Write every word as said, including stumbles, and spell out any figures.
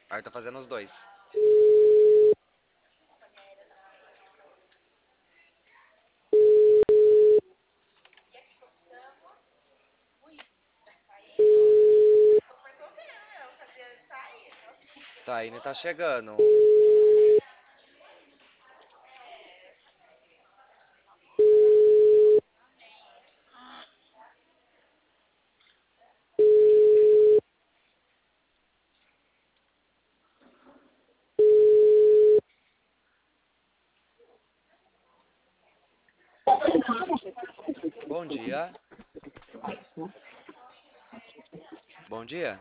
Aí tá fazendo os dois. Tá indo e tá chegando. Bom dia. Bom dia.